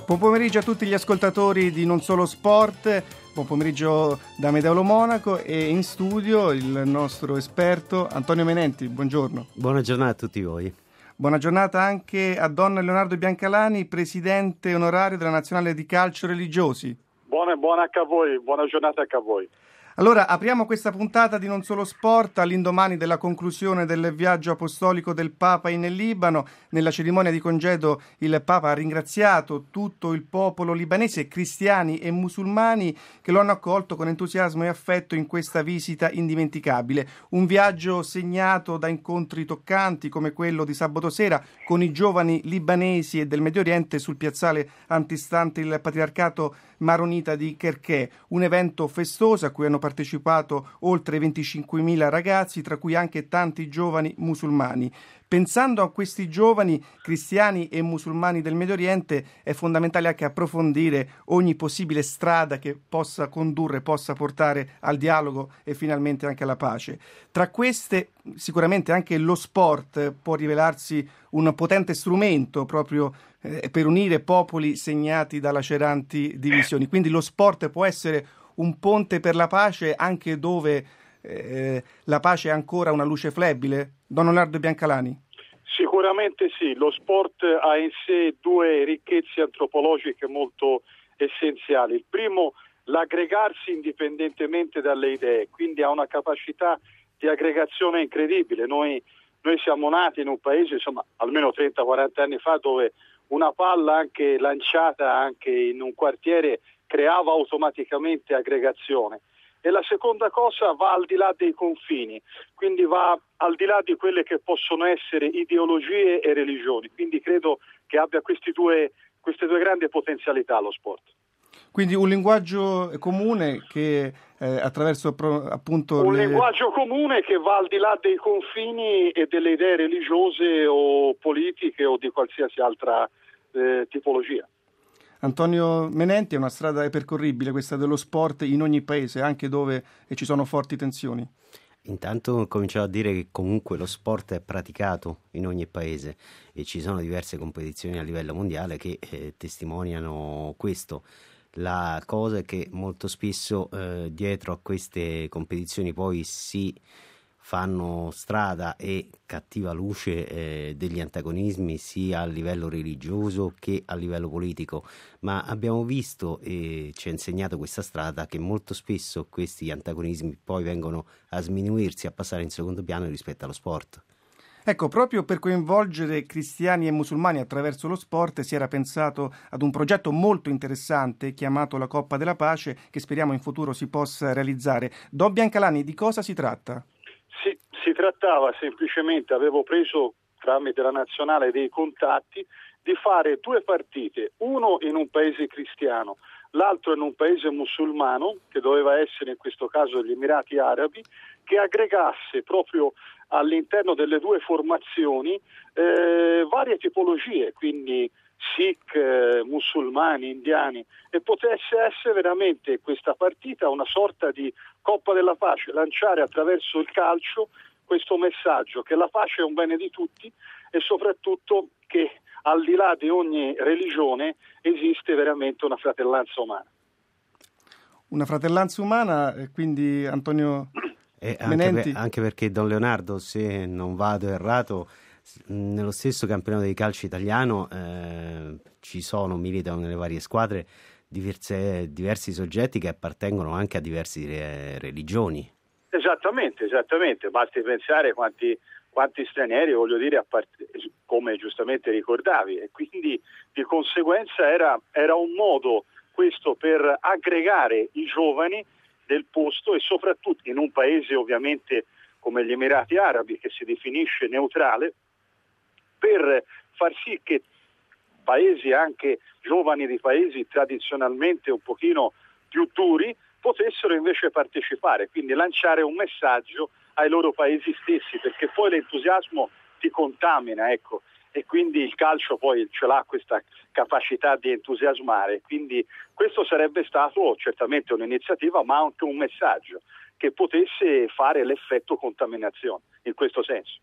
Buon pomeriggio a tutti gli ascoltatori di Non Solo Sport, buon pomeriggio da Medeolo Monaco e in studio il nostro esperto Antonio Menenti, buongiorno. Buona giornata a tutti voi. Buona giornata anche a Don Leonardo Biancalani, presidente onorario della Nazionale di Calcio Religiosi. Buona anche a voi, buona giornata anche a voi. Allora, apriamo questa puntata di Non Solo Sport all'indomani della conclusione del viaggio apostolico del Papa in Libano. Nella cerimonia di congedo il Papa ha ringraziato tutto il popolo libanese, cristiani e musulmani, che lo hanno accolto con entusiasmo e affetto in questa visita indimenticabile. Un viaggio segnato da incontri toccanti come quello di sabato sera con i giovani libanesi e del Medio Oriente sul piazzale antistante il patriarcato maronita di Cherché, un evento festoso a cui hanno partecipato oltre 25.000 ragazzi, tra cui anche tanti giovani musulmani. Pensando a questi giovani cristiani e musulmani del Medio Oriente è fondamentale anche approfondire ogni possibile strada che possa condurre, possa portare al dialogo e finalmente anche alla pace. Tra queste sicuramente anche lo sport può rivelarsi un potente strumento proprio per unire popoli segnati da laceranti divisioni. Quindi lo sport può essere un ponte per la pace anche dove la pace è ancora una luce flebile? Don Leonardo Biancalani. Sicuramente sì, lo sport ha in sé due ricchezze antropologiche molto essenziali. Il primo, l'aggregarsi indipendentemente dalle idee, quindi ha una capacità di aggregazione incredibile. Noi siamo nati in un paese, insomma, almeno 30-40 anni fa, dove una palla anche lanciata anche in un quartiere creava automaticamente aggregazione. E la seconda cosa va al di là dei confini, quindi va al di là di quelle che possono essere ideologie e religioni. Quindi credo che abbia queste due grandi potenzialità lo sport. Quindi un linguaggio comune che attraverso appunto linguaggio comune che va al di là dei confini e delle idee religiose o politiche o di qualsiasi altra tipologia. Antonio Menenti, è una strada percorribile questa dello sport in ogni paese, anche dove ci sono forti tensioni? Intanto cominciamo a dire che comunque lo sport è praticato in ogni paese e ci sono diverse competizioni a livello mondiale che testimoniano questo. La cosa è che molto spesso dietro a queste competizioni poi si fanno strada e cattiva luce degli antagonismi sia a livello religioso che a livello politico, ma abbiamo visto e ci ha insegnato questa strada che molto spesso questi antagonismi poi vengono a sminuirsi, a passare in secondo piano rispetto allo sport. Ecco, proprio per coinvolgere cristiani e musulmani attraverso lo sport si era pensato ad un progetto molto interessante chiamato la Coppa della Pace, che speriamo in futuro si possa realizzare. Don Biancalani, di cosa si tratta? Si trattava semplicemente, avevo preso tramite la nazionale dei contatti, di fare due partite, uno in un paese cristiano, l'altro in un paese musulmano, che doveva essere in questo caso gli Emirati Arabi, che aggregasse proprio all'interno delle due formazioni varie tipologie, quindi Sikh, musulmani, indiani, e potesse essere veramente questa partita una sorta di Coppa della Pace, lanciare attraverso il calcio questo messaggio che la pace è un bene di tutti e soprattutto che al di là di ogni religione esiste veramente una fratellanza umana. Una fratellanza umana, quindi Antonio Menenti. Anche perché Don Leonardo, se non vado errato, nello stesso campionato di calcio italiano militano nelle varie squadre diversi soggetti che appartengono anche a diverse religioni. Esattamente, basti pensare quanti stranieri, voglio dire, come giustamente ricordavi, e quindi di conseguenza era un modo questo per aggregare i giovani del posto e soprattutto in un paese ovviamente come gli Emirati Arabi, che si definisce neutrale, per far sì che paesi, anche giovani di paesi tradizionalmente un pochino più duri, potessero invece partecipare, quindi lanciare un messaggio ai loro paesi stessi, perché poi l'entusiasmo ti contamina, ecco, e quindi il calcio poi ce l'ha questa capacità di entusiasmare, quindi questo sarebbe stato certamente un'iniziativa, ma anche un messaggio che potesse fare l'effetto contaminazione, in questo senso.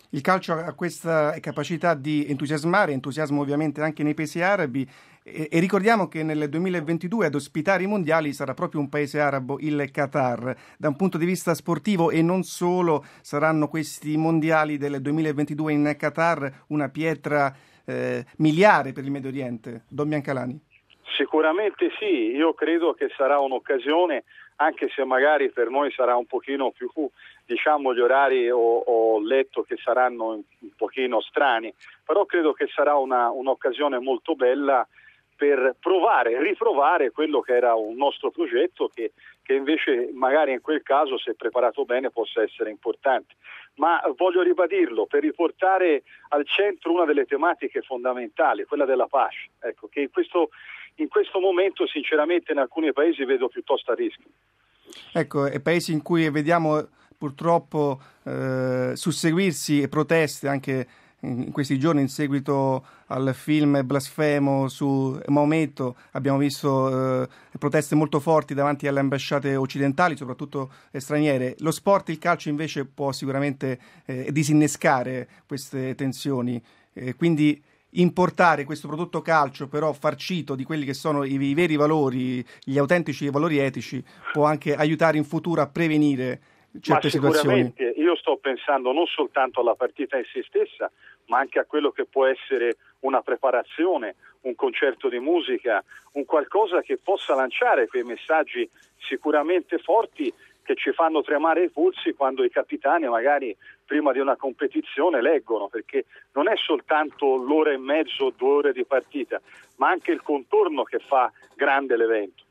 Il calcio ha questa capacità di entusiasmare, entusiasmo ovviamente anche nei paesi arabi e ricordiamo che nel 2022 ad ospitare i mondiali sarà proprio un paese arabo, il Qatar. Da un punto di vista sportivo e non solo, saranno questi mondiali del 2022 in Qatar una pietra miliare per il Medio Oriente. Don Biancalani. Sicuramente sì, io credo che sarà un'occasione, anche se magari per noi sarà un pochino più, diciamo, gli orari ho letto che saranno un pochino strani, però credo che sarà un'occasione molto bella per riprovare quello che era un nostro progetto che invece magari in quel caso, se preparato bene, possa essere importante. Ma voglio ribadirlo, per riportare al centro una delle tematiche fondamentali, quella della pace, ecco, che in questo momento sinceramente in alcuni paesi vedo piuttosto a rischio. Ecco, paesi in cui vediamo purtroppo susseguirsi proteste anche in questi giorni in seguito al film blasfemo su Maometto. Abbiamo visto proteste molto forti davanti alle ambasciate occidentali, soprattutto straniere. Lo sport, il calcio invece può sicuramente disinnescare queste tensioni, quindi importare questo prodotto calcio però farcito di quelli che sono i veri valori, gli autentici valori etici, può anche aiutare in futuro a prevenire certe situazioni. Sicuramente io sto pensando non soltanto alla partita in sé stessa, ma anche a quello che può essere una preparazione, un concerto di musica, un qualcosa che possa lanciare quei messaggi sicuramente forti che ci fanno tremare i polsi quando i capitani magari prima di una competizione leggono, perché non è soltanto l'ora e mezzo, 2 ore di partita, ma anche il contorno che fa grande l'evento.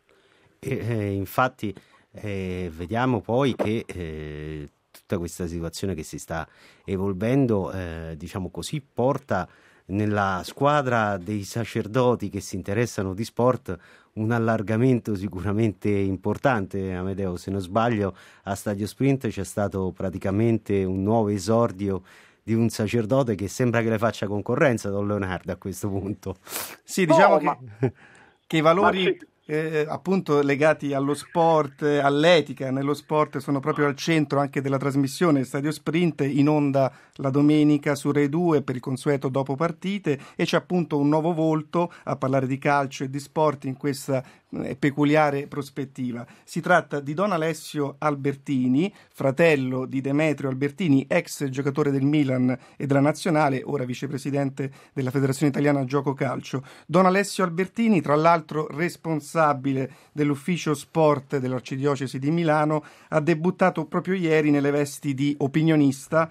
Infatti vediamo poi che tutta questa situazione che si sta evolvendo, diciamo così, porta nella squadra dei sacerdoti che si interessano di sport un allargamento sicuramente importante. Amedeo, se non sbaglio, a Stadio Sprint c'è stato praticamente un nuovo esordio di un sacerdote che sembra che le faccia concorrenza, Don Leonardo, a questo punto. Sì, diciamo che i valori appunto legati allo sport, all'etica nello sport sono proprio al centro anche della trasmissione Stadio Sprint, in onda la domenica su Rai 2 per il consueto dopo partite, e c'è appunto un nuovo volto a parlare di calcio e di sport in questa peculiare prospettiva. Si tratta di Don Alessio Albertini, fratello di Demetrio Albertini, ex giocatore del Milan e della Nazionale, ora vicepresidente della Federazione Italiana Gioco Calcio. Don Alessio Albertini, tra l'altro responsabile dell'ufficio sport dell'Arcidiocesi di Milano, ha debuttato proprio ieri nelle vesti di opinionista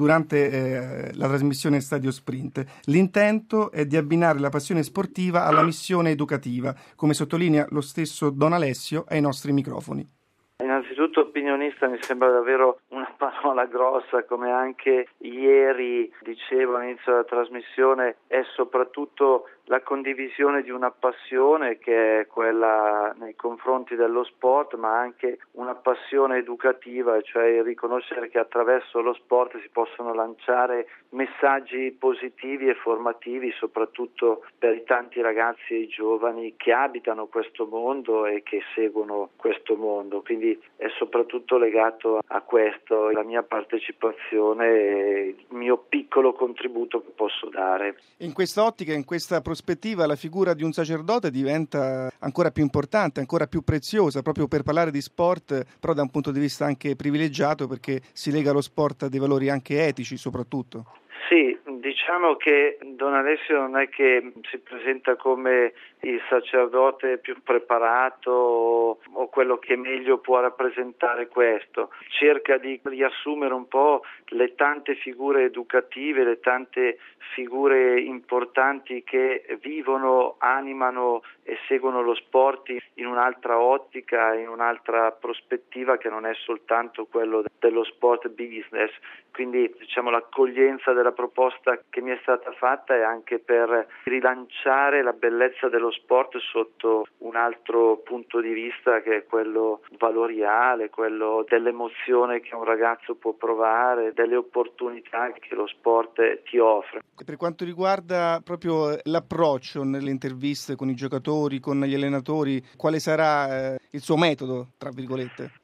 durante la trasmissione Stadio Sprint. L'intento è di abbinare la passione sportiva alla missione educativa, come sottolinea lo stesso Don Alessio ai nostri microfoni. Innanzitutto opinionista mi sembra davvero una parola grossa, come anche ieri dicevo all'inizio della trasmissione, è soprattutto la condivisione di una passione che è quella nei confronti dello sport, ma anche una passione educativa, cioè il riconoscere che attraverso lo sport si possono lanciare messaggi positivi e formativi, soprattutto per i tanti ragazzi e i giovani che abitano questo mondo e che seguono questo mondo. Quindi è soprattutto legato a questo la mia partecipazione e il mio piccolo contributo che posso dare. In questa ottica, in questa prospettiva, la figura di un sacerdote diventa ancora più importante, ancora più preziosa, proprio per parlare di sport, però da un punto di vista anche privilegiato, perché si lega lo sport a dei valori anche etici soprattutto. Sì, diciamo che Don Alessio non è che si presenta come il sacerdote più preparato o quello che meglio può rappresentare questo. Cerca di riassumere un po' le tante figure educative, le tante figure importanti che vivono, animano e seguono lo sport in un'altra ottica, in un'altra prospettiva che non è soltanto quello dello sport business. Quindi diciamo l'accoglienza della proposta che mi è stata fatta è anche per rilanciare la bellezza dello sport sotto un altro punto di vista, che è quello valoriale, quello dell'emozione che un ragazzo può provare, delle opportunità che lo sport ti offre. Per quanto riguarda proprio l'approccio nelle interviste con i giocatori, con gli allenatori, quale sarà il suo metodo, tra virgolette?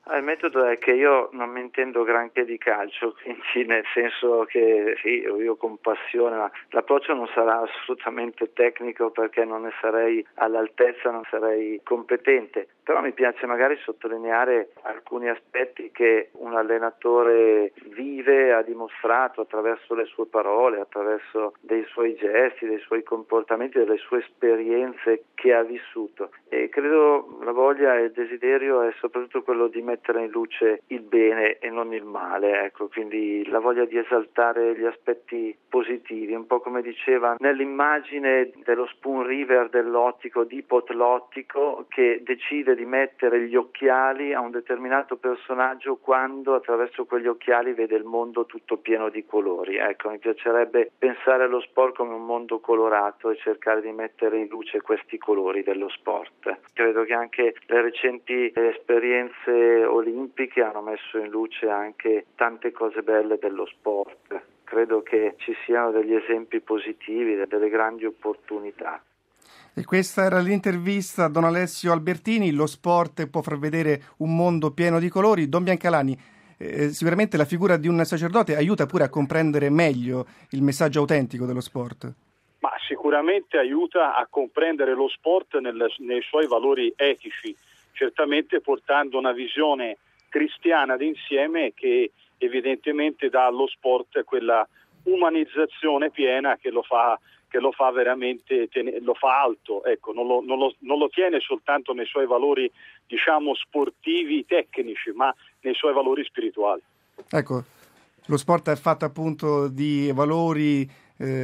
Il metodo è che io non mi intendo granché di calcio, quindi nel senso che sì, io con passione, ma l'approccio non sarà assolutamente tecnico perché non ne sarei all'altezza, non sarei competente, però mi piace magari sottolineare alcuni aspetti che un allenatore vive, ha dimostrato attraverso le sue parole, attraverso dei suoi gesti, dei suoi comportamenti, delle sue esperienze che ha vissuto, e credo la voglia e il desiderio è soprattutto quello di mettere in luce il bene e non il male, ecco, quindi la voglia di esaltare gli aspetti positivi, un po' come diceva nell'immagine dello spoon river dell'ottico, dipot-lottico, che decide di mettere gli occhiali a un determinato personaggio quando attraverso quegli occhiali vede il mondo tutto pieno di colori. Ecco, mi piacerebbe pensare allo sport come un mondo colorato e cercare di mettere in luce questi colori dello sport. Credo che anche le recenti esperienze olimpiche hanno messo in luce anche tante cose belle dello sport. Credo che ci siano degli esempi positivi, delle grandi opportunità. E questa era l'intervista a Don Alessio Albertini. Lo sport può far vedere un mondo pieno di colori. Don Biancalani, sicuramente la figura di un sacerdote aiuta pure a comprendere meglio il messaggio autentico dello sport. Ma sicuramente aiuta a comprendere lo sport nei suoi valori etici, certamente portando una visione cristiana d'insieme che evidentemente dà allo sport quella umanizzazione piena che lo fa veramente, lo fa alto, ecco, non lo tiene soltanto nei suoi valori, diciamo, sportivi, tecnici, ma nei suoi valori spirituali. Ecco, lo sport è fatto appunto di valori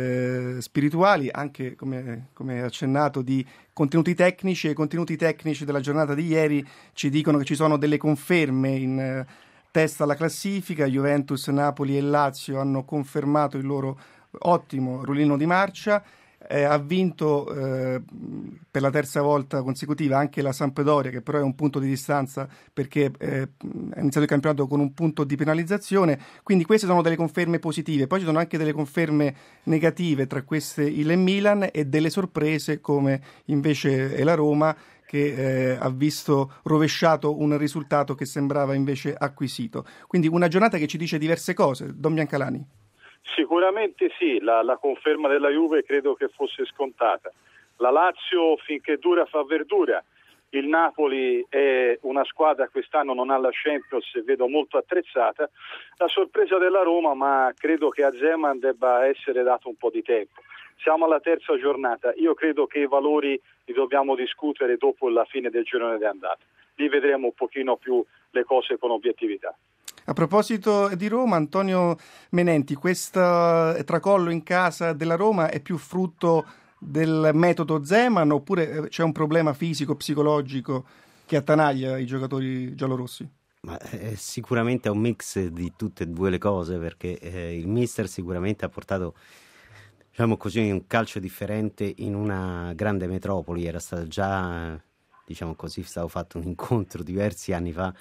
spirituali, anche come accennato di contenuti tecnici, e i contenuti tecnici della giornata di ieri ci dicono che ci sono delle conferme in testa alla classifica. Juventus, Napoli e Lazio hanno confermato il loro ottimo ruolino di marcia. Ha vinto per la terza volta consecutiva anche la Sampdoria, che però è un punto di distanza perché è iniziato il campionato con un punto di penalizzazione. Quindi queste sono delle conferme positive. Poi ci sono anche delle conferme negative, tra queste il Milan, e delle sorprese come invece è la Roma, che ha visto rovesciato un risultato che sembrava invece acquisito. Quindi una giornata che ci dice diverse cose. Don Biancalani. Sicuramente sì, la conferma della Juve credo che fosse scontata. La Lazio finché dura fa verdura. Il Napoli è una squadra quest'anno non ha la Champions e vedo molto attrezzata. La sorpresa della Roma, ma credo che a Zeman debba essere dato un po' di tempo. Siamo alla terza giornata, io credo che i valori li dobbiamo discutere dopo la fine del girone di andata. Lì vedremo un pochino più le cose con obiettività. A proposito di Roma, Antonio Menenti, questo tracollo in casa della Roma è più frutto del metodo Zeman oppure c'è un problema fisico, psicologico che attanaglia i giocatori giallorossi? Ma sicuramente è un mix di tutte e due le cose, perché il mister sicuramente ha portato, diciamo così, un calcio differente in una grande metropoli. Era stato già, diciamo così, stato fatto un incontro diversi anni fa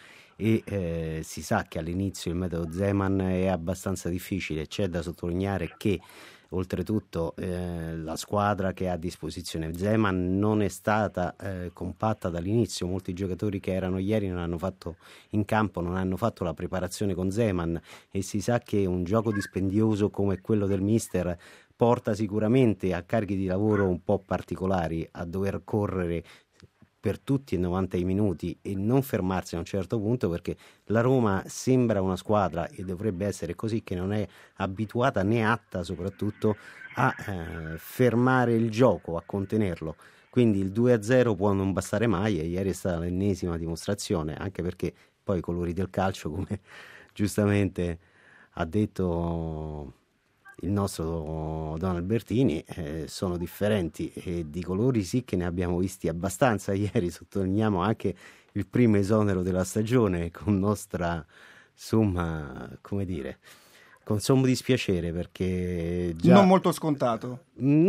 e si sa che all'inizio il metodo Zeman è abbastanza difficile. C'è da sottolineare che oltretutto la squadra che ha a disposizione Zeman non è stata compatta dall'inizio. Molti giocatori che erano ieri non hanno fatto in campo, non hanno fatto la preparazione con Zeman, e si sa che un gioco dispendioso come quello del mister porta sicuramente a carichi di lavoro un po' particolari, a dover correre per tutti i 90 minuti e non fermarsi a un certo punto, perché la Roma sembra una squadra, e dovrebbe essere così, che non è abituata né atta soprattutto a fermare il gioco, a contenerlo. Quindi il 2-0 può non bastare mai, e ieri è stata l'ennesima dimostrazione, anche perché poi i colori del calcio, come giustamente ha detto il nostro Don Albertini, sono differenti, e di colori sì che ne abbiamo visti abbastanza ieri. Sottolineiamo anche il primo esonero della stagione con nostra somma, come dire, con sommo dispiacere, perché già non molto scontato,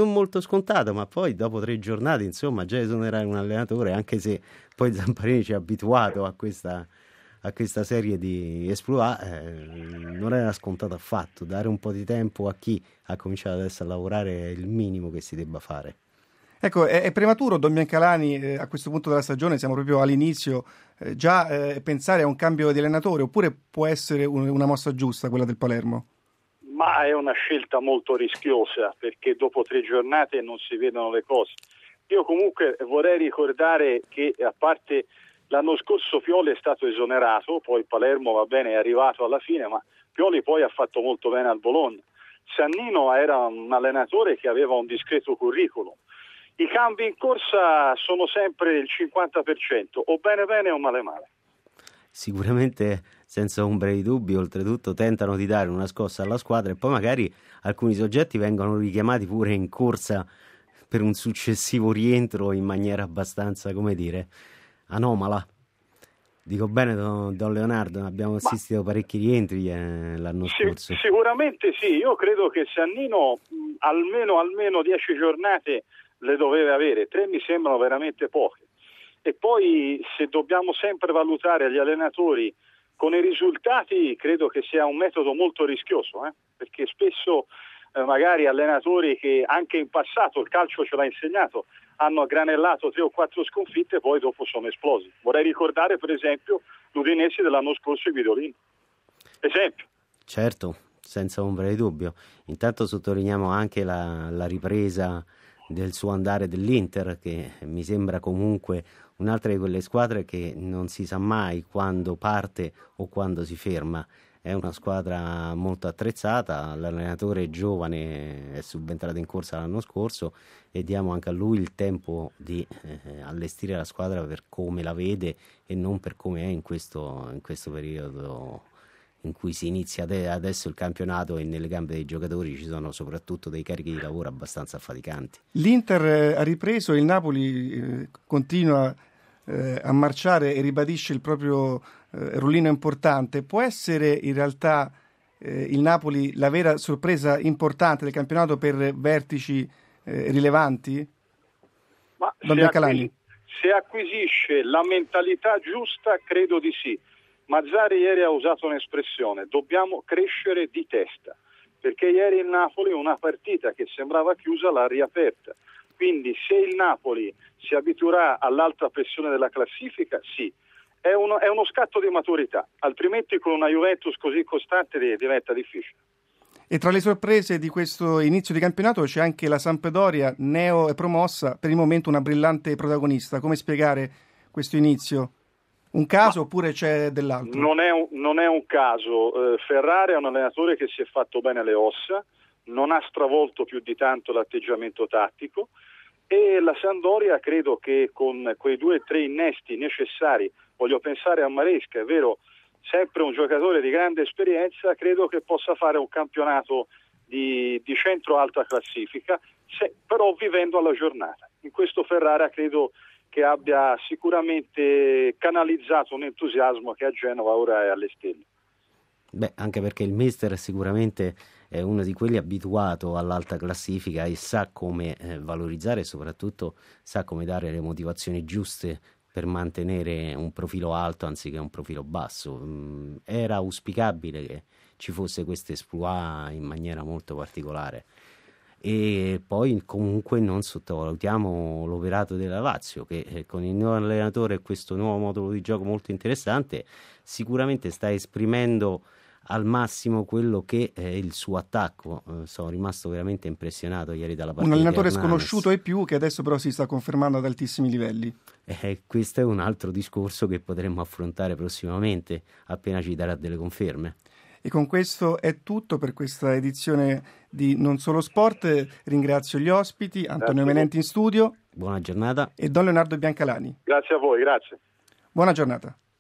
ma poi dopo 3 giornate insomma già esonerare un allenatore, anche se poi Zamparini ci ha abituato a questa serie di exploit, non era scontato affatto. Dare un po' di tempo a chi ha cominciato adesso a lavorare è il minimo che si debba fare. Ecco, è prematuro, Don Biancalani, a questo punto della stagione, siamo proprio all'inizio, già pensare a un cambio di allenatore, oppure può essere una mossa giusta quella del Palermo? Ma è una scelta molto rischiosa, perché dopo 3 giornate non si vedono le cose. Io comunque vorrei ricordare che, a parte l'anno scorso Pioli è stato esonerato, poi Palermo va bene, è arrivato alla fine, ma Pioli poi ha fatto molto bene al Bologna. Sannino era un allenatore che aveva un discreto curriculum. I cambi in corsa sono sempre il 50%, o bene bene o male male. Sicuramente, senza ombra di dubbio, oltretutto tentano di dare una scossa alla squadra e poi magari alcuni soggetti vengono richiamati pure in corsa per un successivo rientro in maniera abbastanza, come dire, anomala. Dico bene, Don Leonardo, abbiamo assistito a parecchi rientri l'anno scorso. Sicuramente sì, io credo che Sannino almeno 10 giornate le doveva avere, 3 mi sembrano veramente poche. E poi, se dobbiamo sempre valutare gli allenatori con i risultati, credo che sia un metodo molto rischioso, perché spesso magari allenatori che anche in passato, il calcio ce l'ha insegnato, hanno aggranellato 3 o 4 sconfitte e poi dopo sono esplosi. Vorrei ricordare per esempio l'Udinese dell'anno scorso e Guidolin. Esempio. Certo, senza ombra di dubbio. Intanto sottolineiamo anche la ripresa del suo andare dell'Inter, che mi sembra comunque un'altra di quelle squadre che non si sa mai quando parte o quando si ferma. È una squadra molto attrezzata, l'allenatore giovane è subentrato in corsa l'anno scorso e diamo anche a lui il tempo di allestire la squadra per come la vede e non per come è in questo periodo in cui si inizia adesso il campionato e nelle gambe dei giocatori ci sono soprattutto dei carichi di lavoro abbastanza affaticanti. L'Inter ha ripreso, il Napoli continua a marciare e ribadisce il proprio rullino importante. Può essere in realtà il Napoli la vera sorpresa importante del campionato per vertici rilevanti? Ma se acquisisce la mentalità giusta, credo di sì. Mazzarri ieri ha usato un'espressione: dobbiamo crescere di testa, perché ieri il Napoli una partita che sembrava chiusa l'ha riaperta. Quindi se il Napoli si abituerà all'alta pressione della classifica, sì, è uno scatto di maturità, altrimenti con una Juventus così costante diventa difficile. E tra le sorprese di questo inizio di campionato c'è anche la Sampdoria, neo e promossa, per il momento una brillante protagonista. Come spiegare questo inizio? Un caso oppure c'è dell'altro? Non è un caso. Ferrari è un allenatore che si è fatto bene alle ossa, non ha stravolto più di tanto l'atteggiamento tattico, e la Sampdoria credo che con quei 2 o 3 innesti necessari, voglio pensare a Maresca, è vero, sempre un giocatore di grande esperienza, credo che possa fare un campionato di centro-alta classifica, però vivendo alla giornata. In questo Ferrara credo che abbia sicuramente canalizzato un entusiasmo che a Genova ora è alle stelle. Beh, anche perché il mister sicuramente è uno di quelli abituato all'alta classifica e sa come valorizzare e soprattutto sa come dare le motivazioni giuste per mantenere un profilo alto anziché un profilo basso. Era auspicabile che ci fosse questo exploit in maniera molto particolare. E poi comunque non sottovalutiamo l'operato della Lazio, che con il nuovo allenatore e questo nuovo modulo di gioco molto interessante sicuramente sta esprimendo al massimo quello che è il suo attacco. Sono rimasto veramente impressionato ieri dalla partita. Un allenatore sconosciuto e più, che adesso però si sta confermando ad altissimi livelli. Questo è un altro discorso che potremmo affrontare prossimamente appena ci darà delle conferme. E con questo è tutto per questa edizione di Non Solo Sport. Ringrazio gli ospiti, Antonio Menenti in studio. Buona giornata. E Don Leonardo Biancalani. Grazie a voi, grazie. Buona giornata.